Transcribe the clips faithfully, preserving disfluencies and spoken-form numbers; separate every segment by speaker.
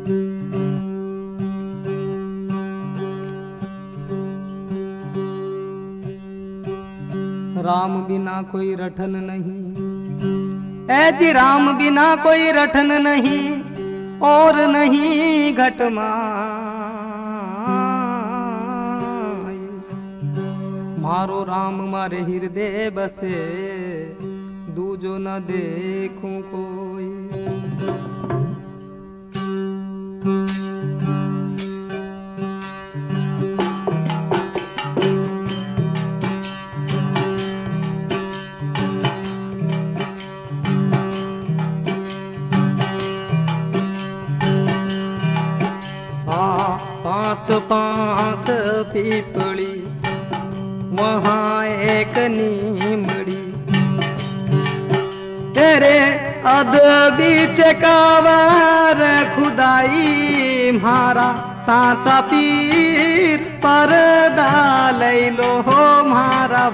Speaker 1: राम बिना कोई रटन नहीं, ऐ जी राम बिना कोई रटन नहीं, और नहीं घटमाई। मारो राम मारे हृदय बसे, दूजो न देखूं कोई। पांच पांच पीपड़ी वहाँ एक नीमड़ी, तेरे अध बीच कावार खुदाई। म्हारा साचा पीर परदा लई लो हो म्हारा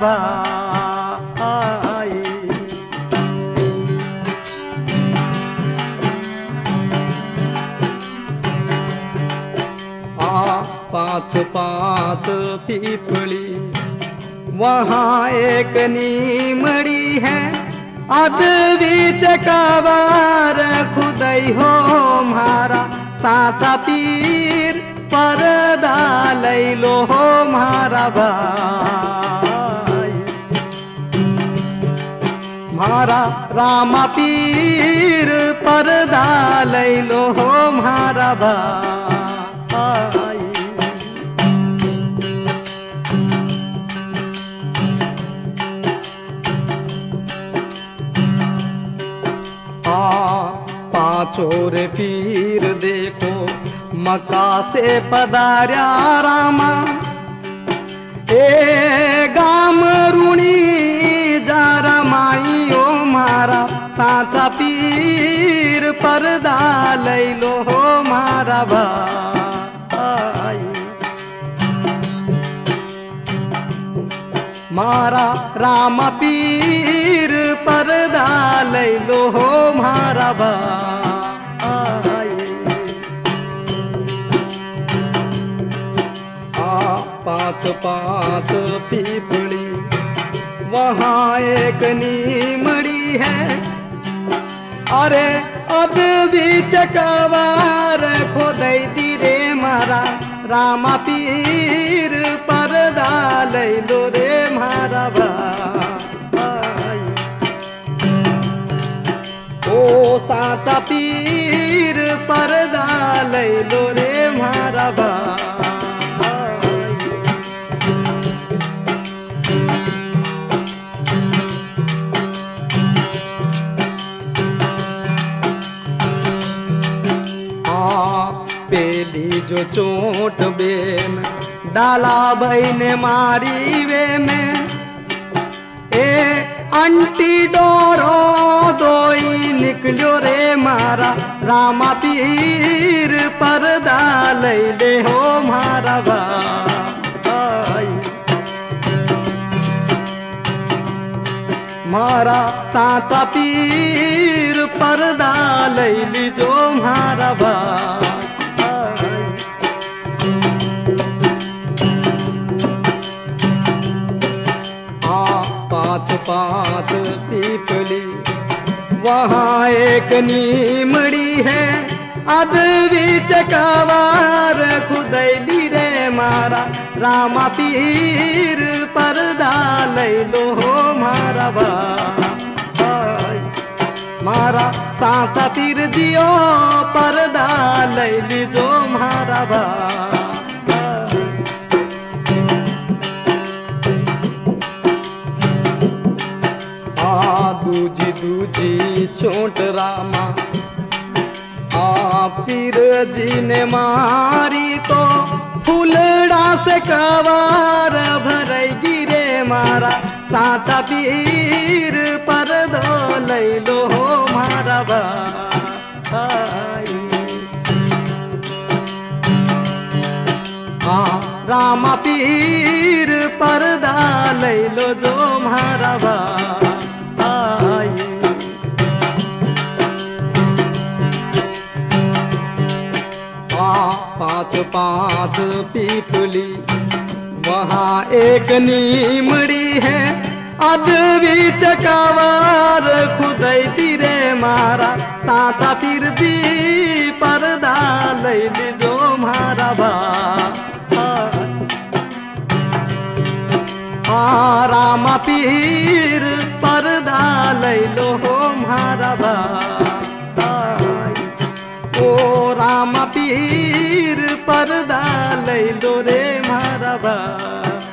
Speaker 1: भाई। पांच पांच पीपड़ी वहाँ एक नीमड़ी है, अध बीच कावार खुदाई हो म्हारा साचा पीर परदा लई लो हो म्हारा भाई। म्हारा रामा पीर परदा लई लो हो म्हारा भाई। पांचों रे पीर देखो मक्का से पधार्या रामा, ए गाम रुणी जा रमाई ओ म्हारा साचा पीर परदा लई लो हो म्हारा भाई। म्हारा राम पीर परदा लई लो हो म्हारा भाई। आ पांच पांच पीपड़ी वहाँ एक नीमड़ी है, अरे अब भी चकवार खोदई दी रे म्हारा रामा पीर परदा लई लो रे म्हारा भाई। ओ साचा पीर परदा लई लो रे म्हारा भाई। पेली जो चोट बेन डाला भाई ने मारी वे में, ए अंटी डोरो दोई निकलो रे म्हारा रामा पीर परदा लई ले हो म्हारा भाई। म्हारा साचा पीर परदा लई लीजो म्हारा भाई। पांच पांच पीपली वहाँ एक नीमड़ी है, अध बीच कावार खुदैली रे म्हारा रामा पीर परदा लई लो हो म्हारा भाई। म्हारा साचा पीर दियो परदा लई लीजो म्हारा भाई। दूजी दूजी चोट रामा आ पीर जी ने मारी, तो फूलड़ा से कवार भरई गिरे म्हारा साचा पीर परदो लई लो हो म्हारा भाई। हाँ रामा पीर परदा लई लो जो म्हारा भाई। पाँच पाँच पीपली, वहाँ एक नीमड़ी है अदवी चकावार खुदैती रे मारा साचा फिर दी पर्दा लैली जो मारा बा आ रामा पीर पर्दा लैलो हो मारा भाई, ओ रामा पीर पर्दा लैलो रे मारा भाई।